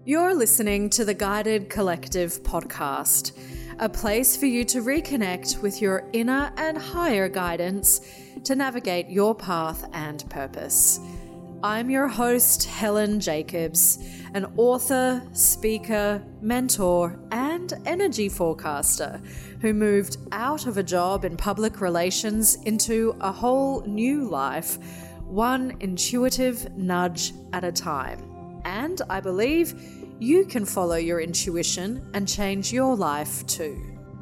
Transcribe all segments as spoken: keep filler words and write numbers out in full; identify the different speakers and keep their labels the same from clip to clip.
Speaker 1: You're listening to the Guided Collective podcast, a place for you to reconnect with your inner and higher guidance to navigate your path and purpose. I'm your host, Helen Jacobs, an author, speaker, mentor, and energy forecaster who moved out of a job in public relations into a whole new life, one intuitive nudge at a time. And I believe you can follow your intuition and change your life too.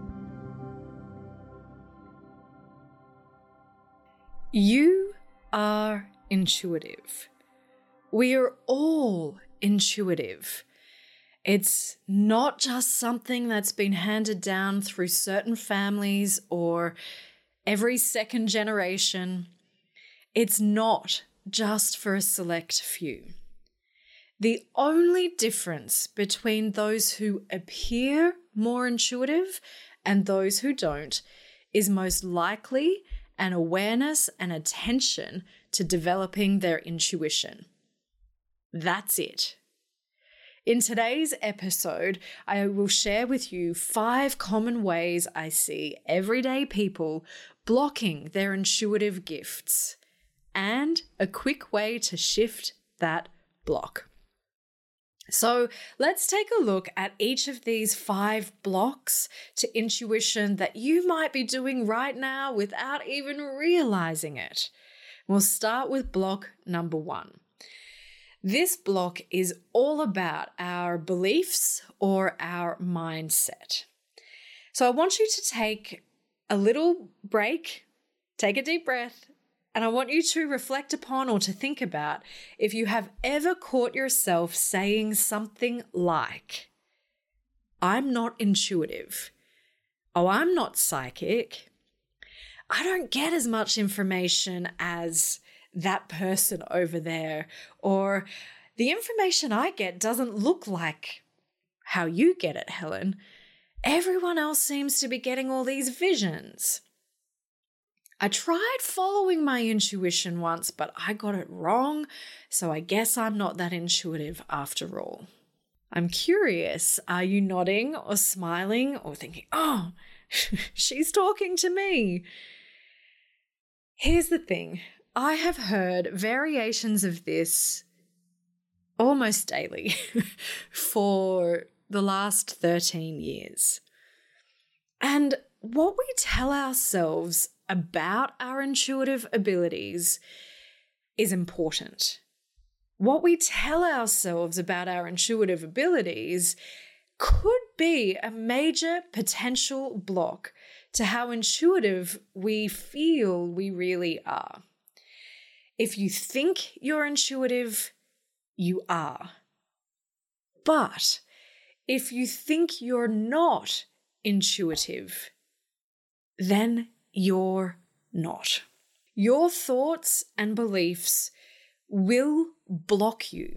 Speaker 1: You are intuitive. We are all intuitive. It's not just something that's been handed down through certain families or every second generation. It's not just for a select few. The only difference between those who appear more intuitive and those who don't is most likely an awareness and attention to developing their intuition. That's it. In today's episode, I will share with you five common ways I see everyday people blocking their intuitive gifts and a quick way to shift that block. So let's take a look at each of these five blocks to intuition that you might be doing right now without even realizing it. We'll start with block number one. This block is all about our beliefs or our mindset. So I want you to take a little break, take a deep breath, and I want you to reflect upon or to think about if you have ever caught yourself saying something like, I'm not intuitive. Oh, I'm not psychic. I don't get as much information as that person over there. Or the information I get doesn't look like how you get it, Helen. Everyone else seems to be getting all these visions. I tried following my intuition once, but I got it wrong, so I guess I'm not that intuitive after all. I'm curious, are you nodding or smiling or thinking, oh, she's talking to me? Here's the thing. I have heard variations of this almost daily for the last thirteen years. And what we tell ourselves about our intuitive abilities is important. What we tell ourselves about our intuitive abilities could be a major potential block to how intuitive we feel we really are. If you think you're intuitive, you are. But if you think you're not intuitive, then you're not. Your thoughts and beliefs will block you.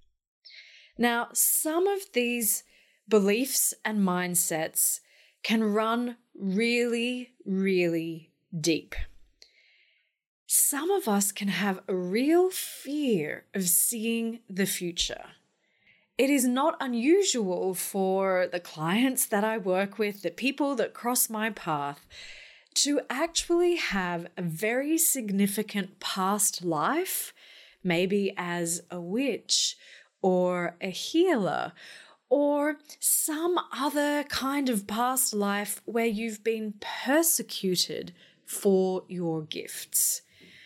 Speaker 1: Now, some of these beliefs and mindsets can run really, really deep. Some of us can have a real fear of seeing the future. It is not unusual for the clients that I work with, the people that cross my path, to actually have a very significant past life, maybe as a witch or a healer, or some other kind of past life where you've been persecuted for your gifts.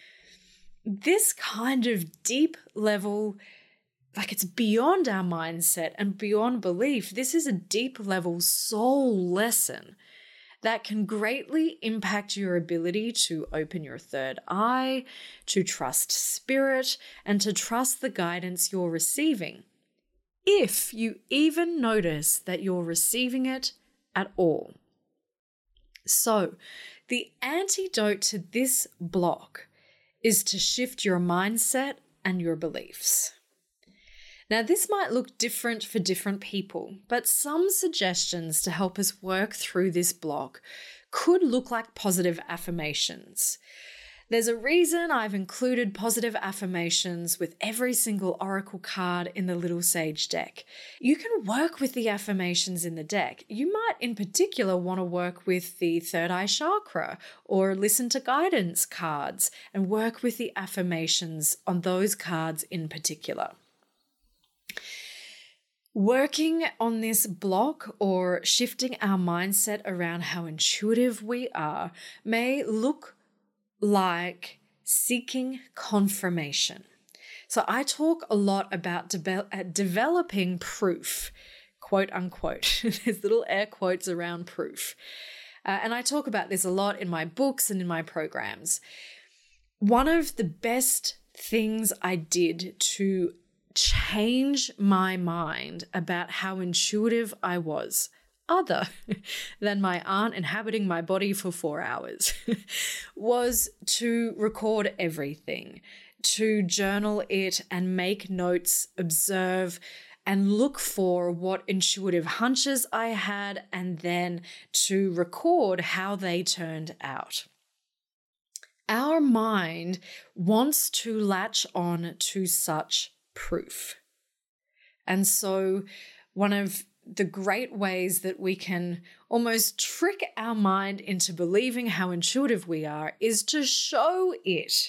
Speaker 1: This kind of deep level, like it's beyond our mindset and beyond belief. This is a deep level soul lesson that can greatly impact your ability to open your third eye, to trust spirit, and to trust the guidance you're receiving, if you even notice that you're receiving it at all. So, the antidote to this block is to shift your mindset and your beliefs. Now, this might look different for different people, but some suggestions to help us work through this block could look like positive affirmations. There's a reason I've included positive affirmations with every single oracle card in the Little Sage deck. You can work with the affirmations in the deck. You might in particular want to work with the third eye chakra or listen to guidance cards and work with the affirmations on those cards in particular. Working on this block or shifting our mindset around how intuitive we are may look like seeking confirmation. So I talk a lot about de- uh, developing proof, quote unquote. There's little air quotes around proof. Uh, and I talk about this a lot in my books and in my programs. One of the best things I did to change my mind about how intuitive I was, other than my aunt inhabiting my body for four hours, was to record everything, to journal it and make notes, observe, and look for what intuitive hunches I had, and then to record how they turned out. Our mind wants to latch on to such proof. And so one of the great ways that we can almost trick our mind into believing how intuitive we are is to show it.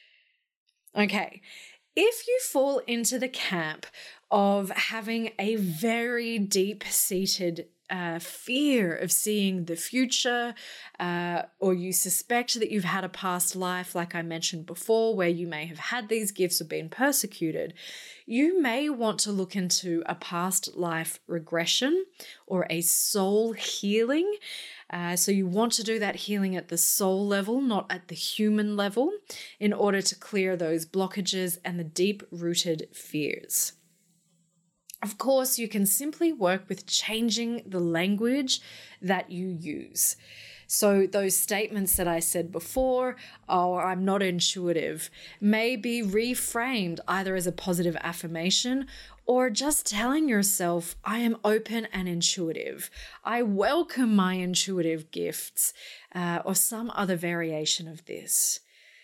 Speaker 1: Okay, if you fall into the camp of having a very deep-seated Uh, fear of seeing the future, uh, or you suspect that you've had a past life, like I mentioned before, where you may have had these gifts or been persecuted, you may want to look into a past life regression or a soul healing. Uh, so you want to do that healing at the soul level, not at the human level, in order to clear those blockages and the deep-rooted fears. Of course, you can simply work with changing the language that you use. So those statements that I said before, oh, I'm not intuitive, may be reframed either as a positive affirmation or just telling yourself, I am open and intuitive. I welcome my intuitive gifts, uh, or some other variation of this.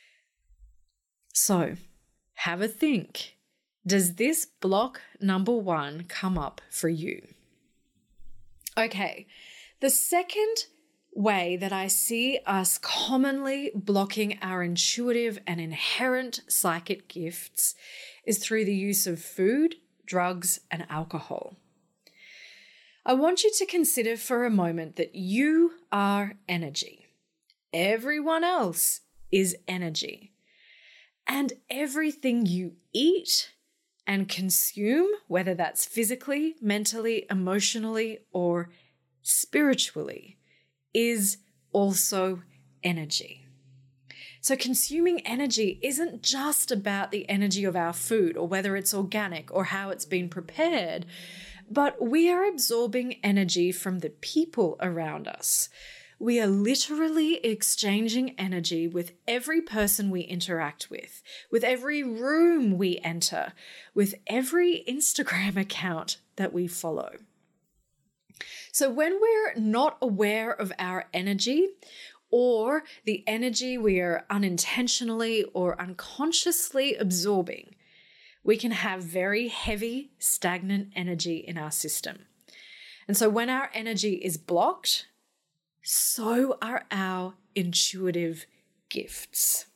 Speaker 1: So have a think. Does this block number one come up for you? Okay, the second way that I see us commonly blocking our intuitive and inherent psychic gifts is through the use of food, drugs, and alcohol. I want you to consider for a moment that you are energy. Everyone else is energy. And everything you eat and consume, whether that's physically, mentally, emotionally, or spiritually, is also energy. So consuming energy isn't just about the energy of our food or whether it's organic or how it's been prepared, but we are absorbing energy from the people around us. We are literally exchanging energy with every person we interact with, with every room we enter, with every Instagram account that we follow. So when we're not aware of our energy, or the energy we are unintentionally or unconsciously absorbing, we can have very heavy, stagnant energy in our system. And so when our energy is blocked, so are our intuitive gifts.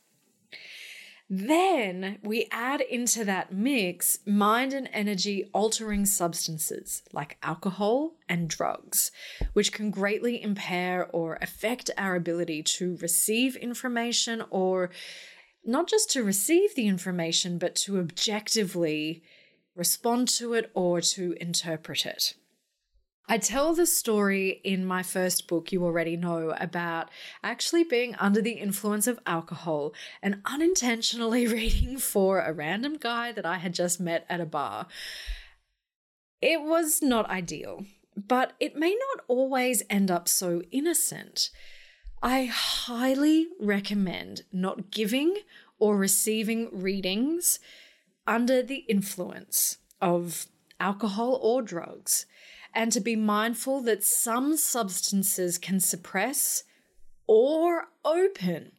Speaker 1: Then we add into that mix mind and energy altering substances like alcohol and drugs, which can greatly impair or affect our ability to receive information, or not just to receive the information, but to objectively respond to it or to interpret it. I tell the story in my first book, you already know, about actually being under the influence of alcohol and unintentionally reading for a random guy that I had just met at a bar. It was not ideal, but it may not always end up so innocent. I highly recommend not giving or receiving readings under the influence of alcohol or drugs, and to be mindful that some substances can suppress or open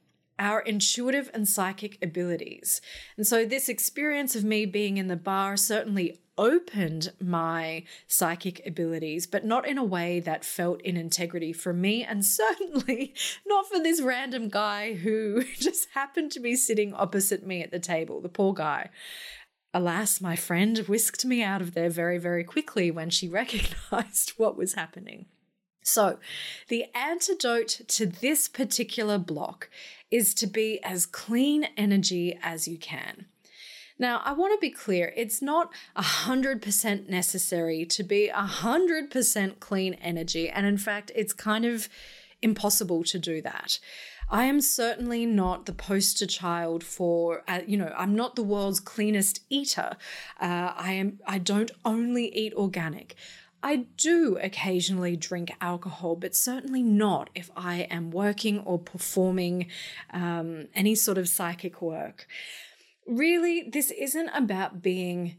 Speaker 1: our intuitive and psychic abilities. And so this experience of me being in the bar certainly opened my psychic abilities, but not in a way that felt in integrity for me, and certainly not for this random guy who just happened to be sitting opposite me at the table, the poor guy. Alas, my friend whisked me out of there very, very quickly when she recognized what was happening. So the antidote to this particular block is to be as clean energy as you can. Now, I want to be clear, it's not one hundred percent necessary to be one hundred percent clean energy. And in fact, it's kind of impossible to do that. I am certainly not the poster child for, uh, you know, I'm not the world's cleanest eater. Uh, I am. I don't only eat organic. I do occasionally drink alcohol, but certainly not if I am working or performing um, any sort of psychic work. Really, this isn't about being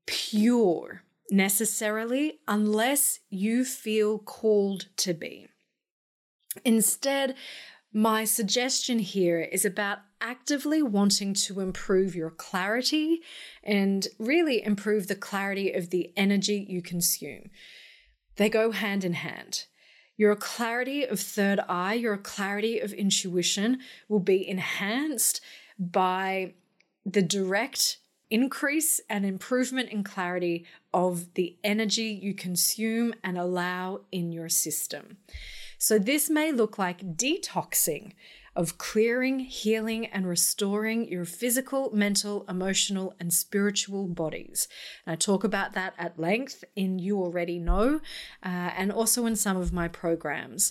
Speaker 1: pure necessarily unless you feel called to be. Instead, my suggestion here is about actively wanting to improve your clarity and really improve the clarity of the energy you consume. They go hand in hand. Your clarity of third eye, your clarity of intuition will be enhanced by the direct increase and improvement in clarity of the energy you consume and allow in your system. So this may look like detoxing, of clearing, healing, and restoring your physical, mental, emotional, and spiritual bodies. And I talk about that at length in You Already Know, uh, and also in some of my programs.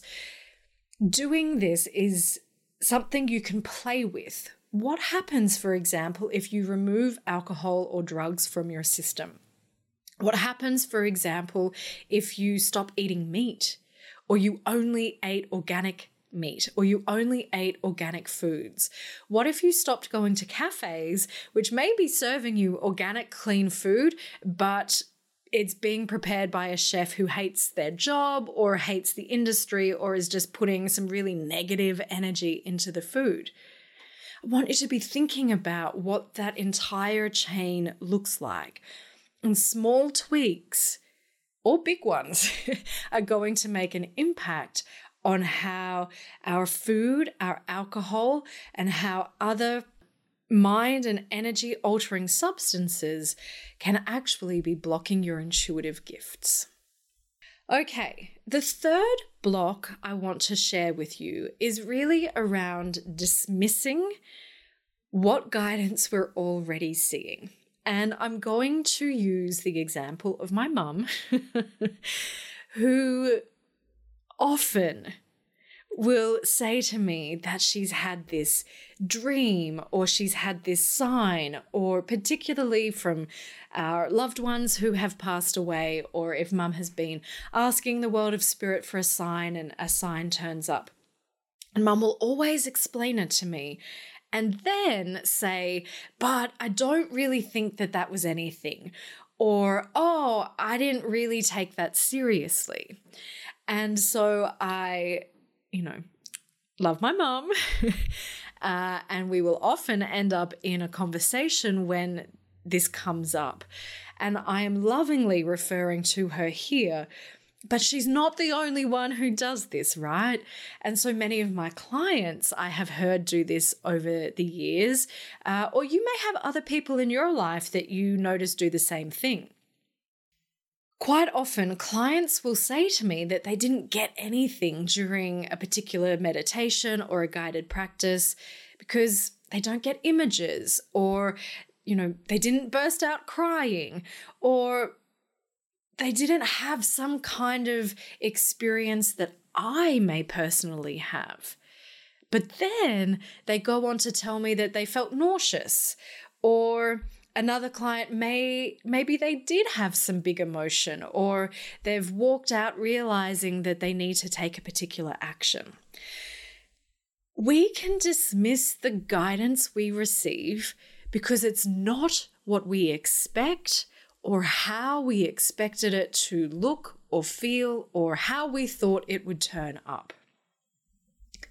Speaker 1: Doing this is something you can play with. What happens, for example, if you remove alcohol or drugs from your system? What happens, for example, if you stop eating meat, or you only ate organic meat, or you only ate organic foods? What if you stopped going to cafes, which may be serving you organic, clean food, but it's being prepared by a chef who hates their job or hates the industry or is just putting some really negative energy into the food? I want you to be thinking about what that entire chain looks like. And small tweaks, or big ones, are going to make an impact on how our food, our alcohol, and how other mind and energy altering substances can actually be blocking your intuitive gifts. Okay, the third block I want to share with you is really around dismissing what guidance we're already seeing. And I'm going to use the example of my mum, who often will say to me that she's had this dream or she's had this sign, or particularly from our loved ones who have passed away, or if mum has been asking the world of spirit for a sign and a sign turns up. And mum will always explain it to me and then say, but I don't really think that that was anything. Or, oh, I didn't really take that seriously. And so I, you know, love my mum. uh, and we will often end up in a conversation when this comes up. And I am lovingly referring to her here, but she's not the only one who does this, right? And so many of my clients I have heard do this over the years, uh, or you may have other people in your life that you notice do the same thing. Quite often, clients will say to me that they didn't get anything during a particular meditation or a guided practice because they don't get images, or, you know, they didn't burst out crying, or they didn't have some kind of experience that I may personally have. But then they go on to tell me that they felt nauseous, or another client may, maybe they did have some big emotion, or they've walked out realizing that they need to take a particular action. We can dismiss the guidance we receive because it's not what we expect, or how we expected it to look or feel, or how we thought it would turn up.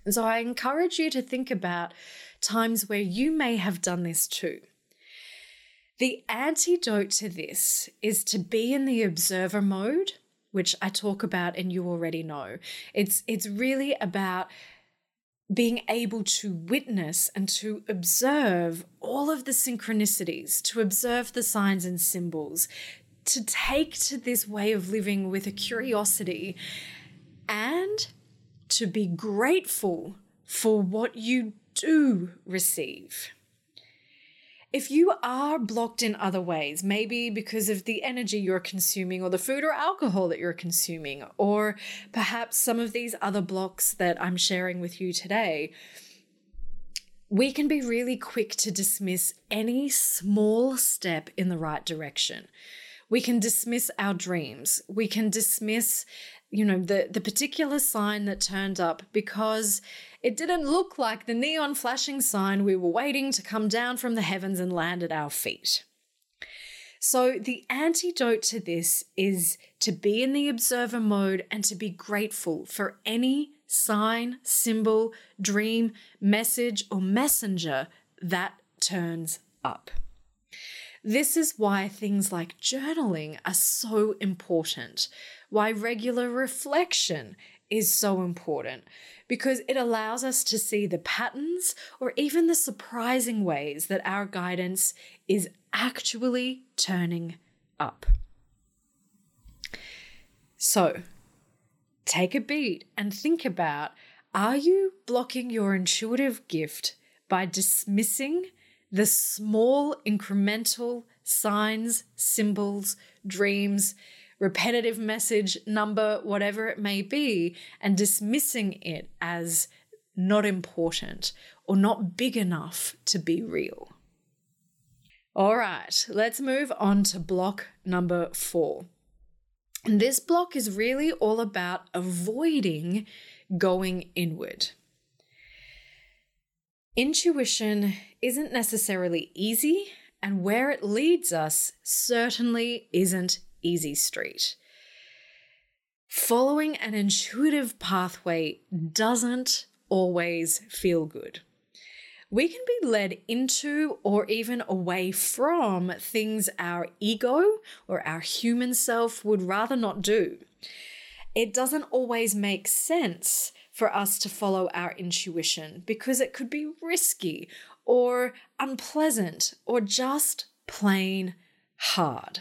Speaker 1: And so I encourage you to think about times where you may have done this too. The antidote to this is to be in the observer mode, which I talk about and you already know. It's, it's really about being able to witness and to observe all of the synchronicities, to observe the signs and symbols, to take to this way of living with a curiosity and to be grateful for what you do receive. If you are blocked in other ways, maybe because of the energy you're consuming or the food or alcohol that you're consuming, or perhaps some of these other blocks that I'm sharing with you today, we can be really quick to dismiss any small step in the right direction. We can dismiss our dreams. We can dismiss, you know, the, the particular sign that turned up because it didn't look like the neon flashing sign we were waiting to come down from the heavens and land at our feet. So the antidote to this is to be in the observer mode and to be grateful for any sign, symbol, dream, message, or messenger that turns up. This is why things like journaling are so important, why regular reflection is so important, because it allows us to see the patterns or even the surprising ways that our guidance is actually turning up. So, take a beat and think about, are you blocking your intuitive gift by dismissing the small incremental signs, symbols, dreams, repetitive message, number, whatever it may be, and dismissing it as not important or not big enough to be real? All right, let's move on to block number four. And this block is really all about avoiding going inward. Intuition isn't necessarily easy, and where it leads us certainly isn't easy street. Following an intuitive pathway doesn't always feel good. We can be led into or even away from things our ego or our human self would rather not do. It doesn't always make sense for us to follow our intuition because it could be risky or unpleasant or just plain hard.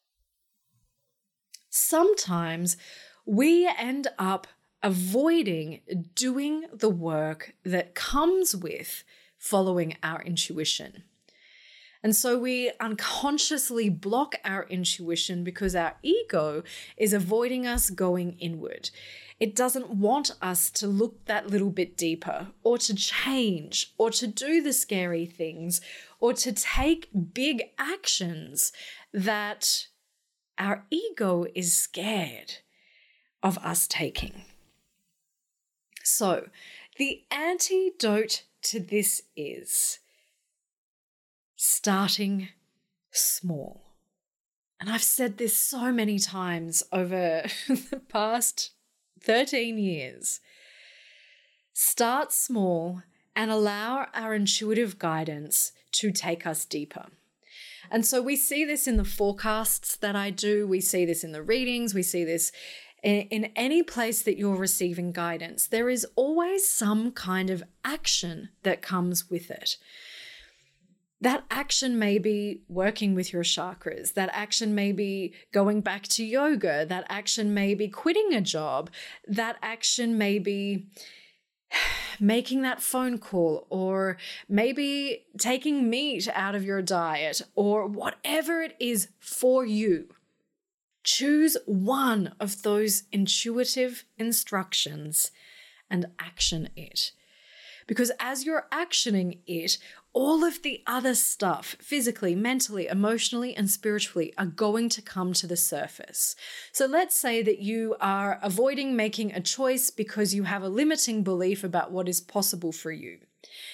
Speaker 1: Sometimes we end up avoiding doing the work that comes with following our intuition. And so we unconsciously block our intuition because our ego is avoiding us going inward. It doesn't want us to look that little bit deeper or to change or to do the scary things or to take big actions that our ego is scared of us taking. So the antidote to this is starting small. And I've said this so many times over the past thirteen years. Start small and allow our intuitive guidance to take us deeper. And so we see this in the forecasts that I do. We see this in the readings. We see this in, in any place that you're receiving guidance. There is always some kind of action that comes with it. That action may be working with your chakras. That action may be going back to yoga. That action may be quitting a job. That action may be making that phone call, or maybe taking meat out of your diet, or whatever it is for you. Choose one of those intuitive instructions and action it. Because as you're actioning it, all of the other stuff, physically, mentally, emotionally, and spiritually, are going to come to the surface. So let's say that you are avoiding making a choice because you have a limiting belief about what is possible for you.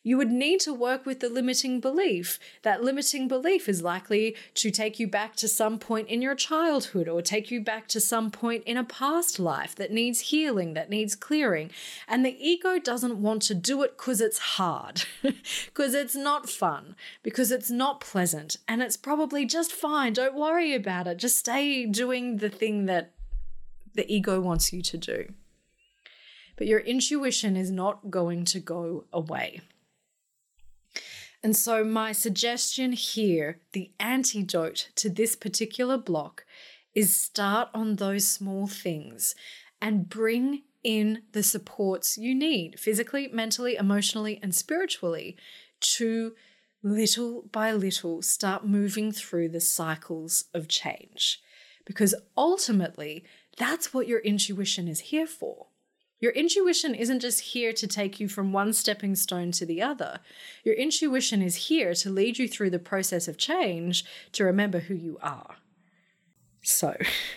Speaker 1: You would need to work with the limiting belief. That limiting belief is likely to take you back to some point in your childhood or take you back to some point in a past life that needs healing, that needs clearing. And the ego doesn't want to do it because it's hard, because it's not fun, because it's not pleasant, and it's probably just fine. Don't worry about it. Just stay doing the thing that the ego wants you to do. But your intuition is not going to go away. And so my suggestion here, the antidote to this particular block, is start on those small things and bring in the supports you need, physically, mentally, emotionally, and spiritually, to little by little start moving through the cycles of change. Because ultimately, that's what your intuition is here for. Your intuition isn't just here to take you from one stepping stone to the other. Your intuition is here to lead you through the process of change to remember who you are. So,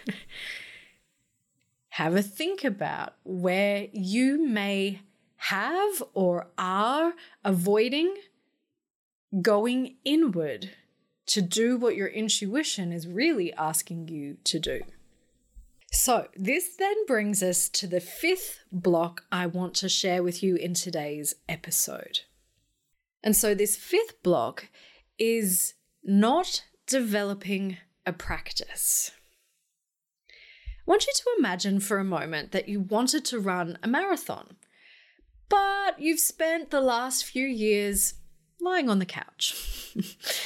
Speaker 1: have a think about where you may have or are avoiding going inward to do what your intuition is really asking you to do. So this then brings us to the fifth block I want to share with you in today's episode. And so this fifth block is not developing a practice. I want you to imagine for a moment that you wanted to run a marathon, but you've spent the last few years lying on the couch.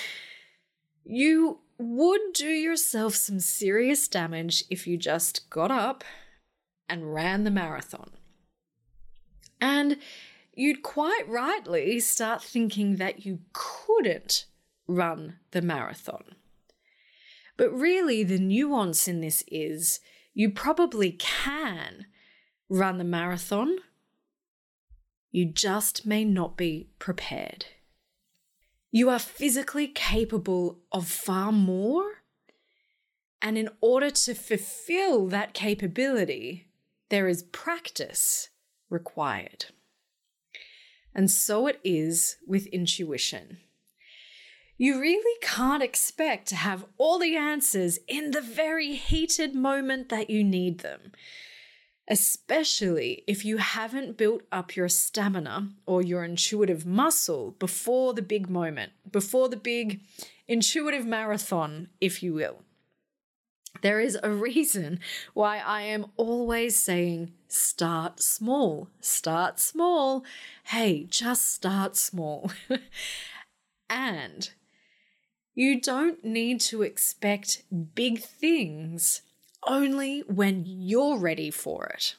Speaker 1: You would do yourself some serious damage if you just got up and ran the marathon. And you'd quite rightly start thinking that you couldn't run the marathon. But really, the nuance in this is you probably can run the marathon. You just may not be prepared. You are physically capable of far more, and in order to fulfill that capability, there is practice required. And so it is with intuition. You really can't expect to have all the answers in the very heated moment that you need them, especially if you haven't built up your stamina or your intuitive muscle before the big moment, before the big intuitive marathon, if you will. There is a reason why I am always saying, start small, start small. Hey, just start small. And you don't need to expect big things only when you're ready for it.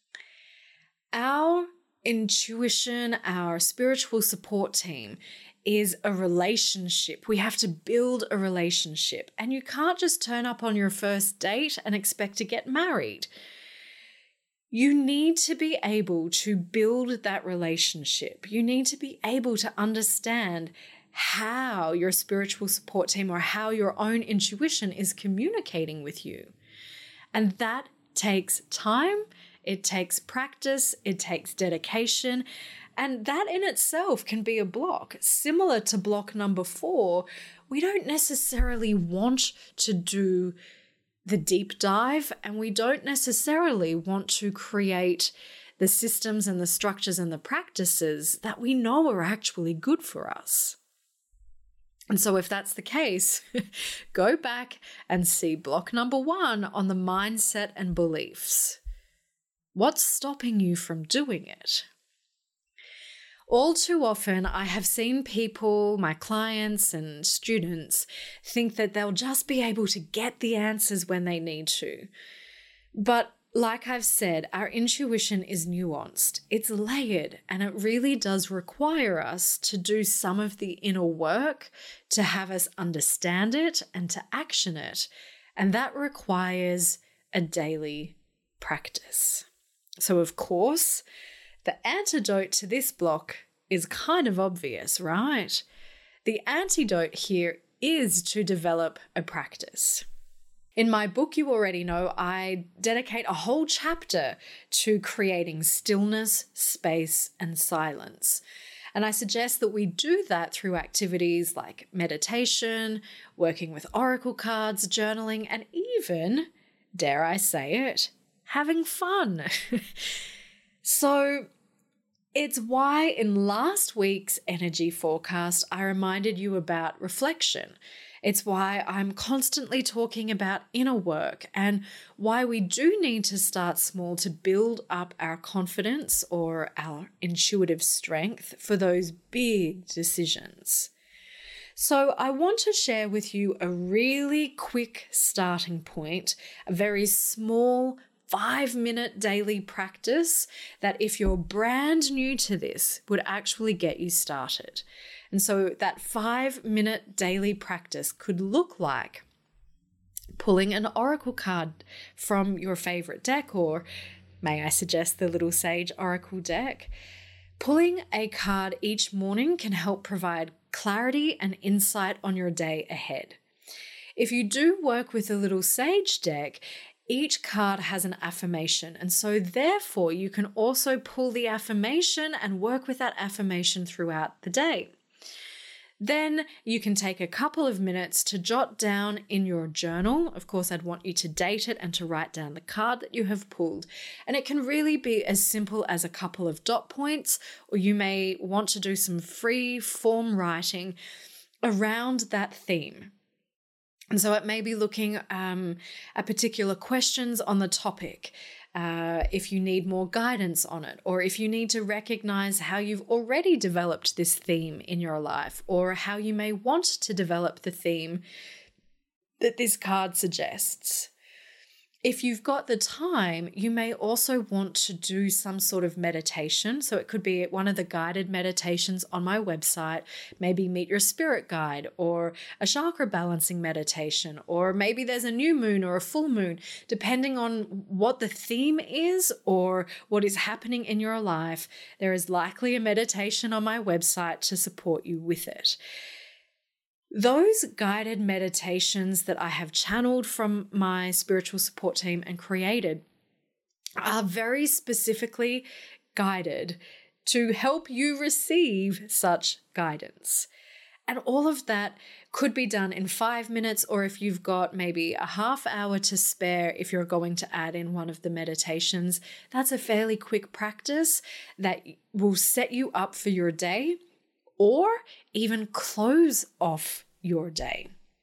Speaker 1: Our intuition, our spiritual support team is a relationship. We have to build a relationship, and you can't just turn up on your first date and expect to get married. You need to be able to build that relationship. You need to be able to understand how your spiritual support team or how your own intuition is communicating with you. And that takes time, it takes practice, it takes dedication, and that in itself can be a block. Similar to block number four, we don't necessarily want to do the deep dive, and we don't necessarily want to create the systems and the structures and the practices that we know are actually good for us. And so if that's the case, go back and see block number one on the mindset and beliefs. What's stopping you from doing it? All too often, I have seen people, my clients and students, think that they'll just be able to get the answers when they need to. But like I've said, our intuition is nuanced, it's layered, and it really does require us to do some of the inner work to have us understand it and to action it. And that requires a daily practice. So of course, the antidote to this block is kind of obvious, right? The antidote here is to develop a practice. In my book, you already know, I dedicate a whole chapter to creating stillness, space, and silence. And I suggest that we do that through activities like meditation, working with oracle cards, journaling, and even, dare I say it, having fun. So it's why in last week's energy forecast, I reminded you about reflection. It's why I'm constantly talking about inner work and why we do need to start small to build up our confidence or our intuitive strength for those big decisions. So I want to share with you a really quick starting point, a very small five-minute daily practice that if you're brand new to this would actually get you started. And so that five-minute daily practice could look like pulling an oracle card from your favorite deck, or may I suggest the Little Sage Oracle deck. Pulling a card each morning can help provide clarity and insight on your day ahead. If you do work with the Little Sage deck, each card has an affirmation, and so therefore you can also pull the affirmation and work with that affirmation throughout the day. Then you can take a couple of minutes to jot down in your journal. Of course, I'd want you to date it and to write down the card that you have pulled. And it can really be as simple as a couple of dot points, or you may want to do some free form writing around that theme. And so it may be looking um, at particular questions on the topic, uh, if you need more guidance on it, or if you need to recognize how you've already developed this theme in your life, or how you may want to develop the theme that this card suggests. If you've got the time, you may also want to do some sort of meditation. So it could be one of the guided meditations on my website, maybe Meet Your Spirit Guide, or a chakra balancing meditation, or maybe there's a new moon or a full moon, depending on what the theme is or what is happening in your life. There is likely a meditation on my website to support you with it. Those guided meditations that I have channeled from my spiritual support team and created are very specifically guided to help you receive such guidance. And all of that could be done in five minutes, or if you've got maybe a half hour to spare, if you're going to add in one of the meditations, that's a fairly quick practice that will set you up for your day, or even close off your day.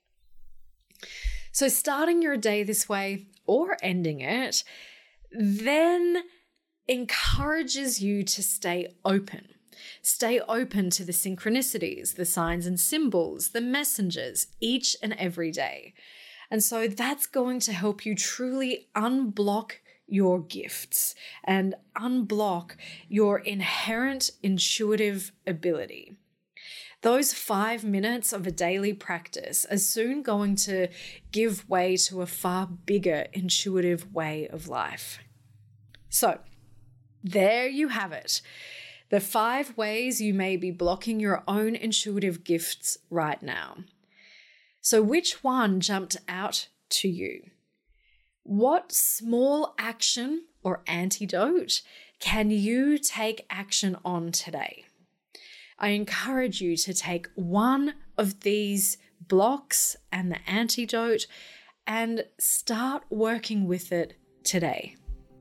Speaker 1: So starting your day this way or ending it then encourages you to stay open. Stay open to the synchronicities, the signs and symbols, the messengers each and every day. And so that's going to help you truly unblock your gifts and unblock your inherent intuitive ability. Those five minutes of a daily practice are soon going to give way to a far bigger intuitive way of life. So, there you have it. The five ways you may be blocking your own intuitive gifts right now. So, which one jumped out to you? What small action or antidote can you take action on today? I encourage you to take one of these blocks and the antidote and start working with it today.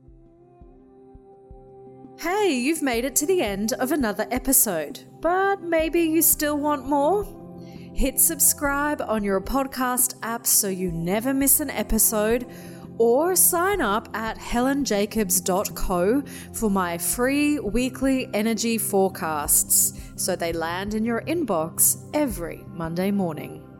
Speaker 1: Hey, you've made it to the end of another episode, but maybe you still want more? Hit subscribe on your podcast app so you never miss an episode, or sign up at helen jacobs dot co for my free weekly energy forecasts so they land in your inbox every Monday morning.